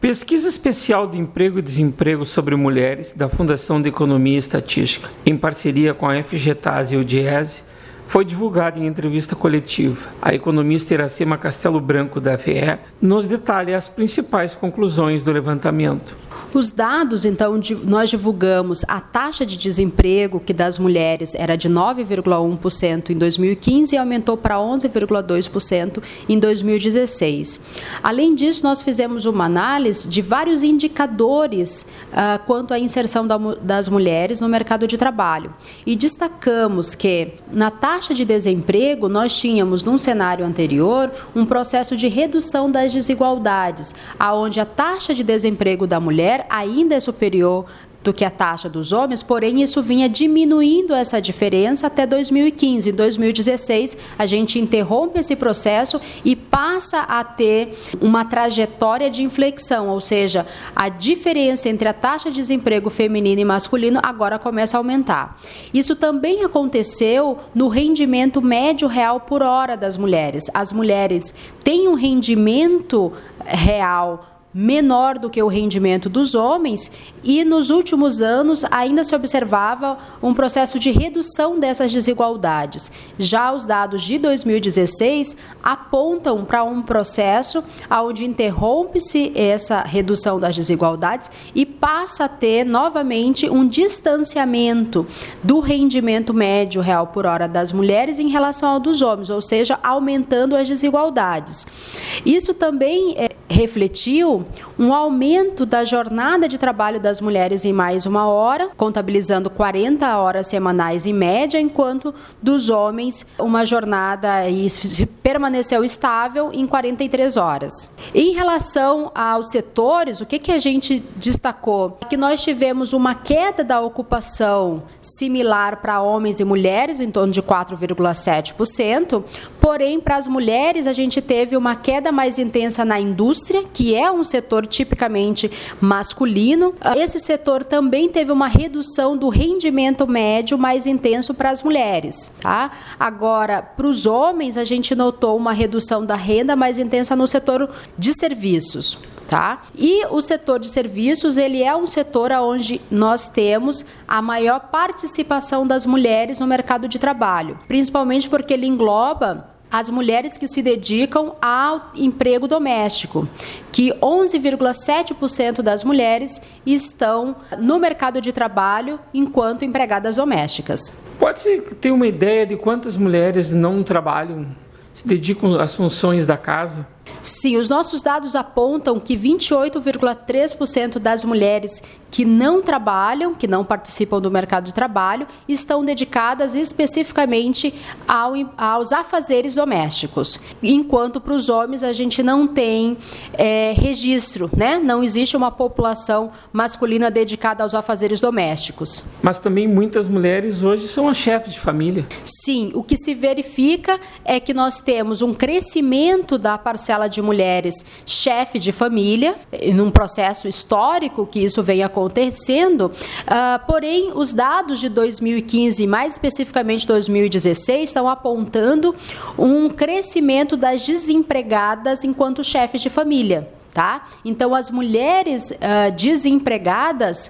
Pesquisa especial de emprego e desemprego sobre mulheres da Fundação de Economia e Estatística, em parceria com a FGTAS e o DIESE, foi divulgada em entrevista coletiva. A economista Iracema Castelo Branco, da FE, nos detalha as principais conclusões do levantamento. Os dados, então, nós divulgamos a taxa de desemprego, que das mulheres era de 9,1% em 2015 e aumentou para 11,2% em 2016. Além disso, nós fizemos uma análise de vários indicadores quanto à inserção das mulheres no mercado de trabalho. E destacamos que, na taxa de desemprego, nós tínhamos, num cenário anterior, um processo de redução das desigualdades, onde a taxa de desemprego da mulher ainda é superior do que a taxa dos homens, porém isso vinha diminuindo essa diferença até 2015. Em 2016, a gente interrompe esse processo e passa a ter uma trajetória de inflexão, ou seja, a diferença entre a taxa de desemprego feminino e masculino agora começa a aumentar. Isso também aconteceu no rendimento médio real por hora das mulheres. As mulheres têm um rendimento real menor do que o rendimento dos homens e nos últimos anos ainda se observava um processo de redução dessas desigualdades. Já os dados de 2016 apontam para um processo onde interrompe-se essa redução das desigualdades e passa a ter novamente um distanciamento do rendimento médio real por hora das mulheres em relação ao dos homens, ou seja, aumentando as desigualdades. Isso também refletiu um aumento da jornada de trabalho das mulheres em mais uma hora, contabilizando 40 horas semanais em média, enquanto dos homens uma jornada permaneceu estável em 43 horas. Em relação aos setores, o que a gente destacou? Que nós tivemos uma queda da ocupação similar para homens e mulheres, em torno de 4,7%, porém para as mulheres a gente teve uma queda mais intensa na indústria, que é um setor tipicamente masculino. Esse setor também teve uma redução do rendimento médio mais intenso para as mulheres. Tá? Agora, para os homens, a gente notou uma redução da renda mais intensa no setor de serviços. Tá? E o setor de serviços, ele é um setor onde nós temos a maior participação das mulheres no mercado de trabalho, principalmente porque ele engloba as mulheres que se dedicam ao emprego doméstico, que 11,7% das mulheres estão no mercado de trabalho enquanto empregadas domésticas. Pode-se ter uma ideia de quantas mulheres não trabalham, se dedicam às funções da casa? Sim, os nossos dados apontam que 28,3% das mulheres que não trabalham, que não participam do mercado de trabalho, estão dedicadas especificamente aos afazeres domésticos. Enquanto para os homens a gente não tem registro, né? Não existe uma população masculina dedicada aos afazeres domésticos. Mas também muitas mulheres hoje são as chefes de família. Sim, o que se verifica é que nós temos um crescimento da parcela de mulheres chefes de família, num processo histórico que isso vem acontecendo, porém os dados de 2015, mais especificamente 2016, estão apontando um crescimento das desempregadas enquanto chefes de família. Tá? Então, as mulheres desempregadas,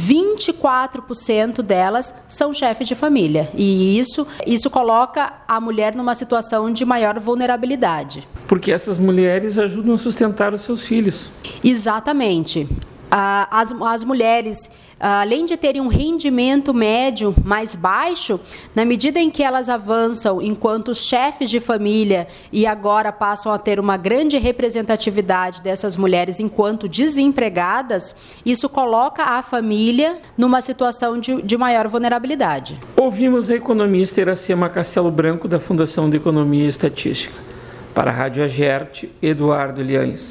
24% delas são chefes de família. E isso coloca a mulher numa situação de maior vulnerabilidade. Porque essas mulheres ajudam a sustentar os seus filhos. Exatamente. As mulheres, além de terem um rendimento médio mais baixo, na medida em que elas avançam enquanto chefes de família e agora passam a ter uma grande representatividade dessas mulheres enquanto desempregadas, isso coloca a família numa situação de maior vulnerabilidade. Ouvimos a economista Iracema Castelo Branco, da Fundação de Economia e Estatística. Para a Rádio Agerte, Eduardo Liães.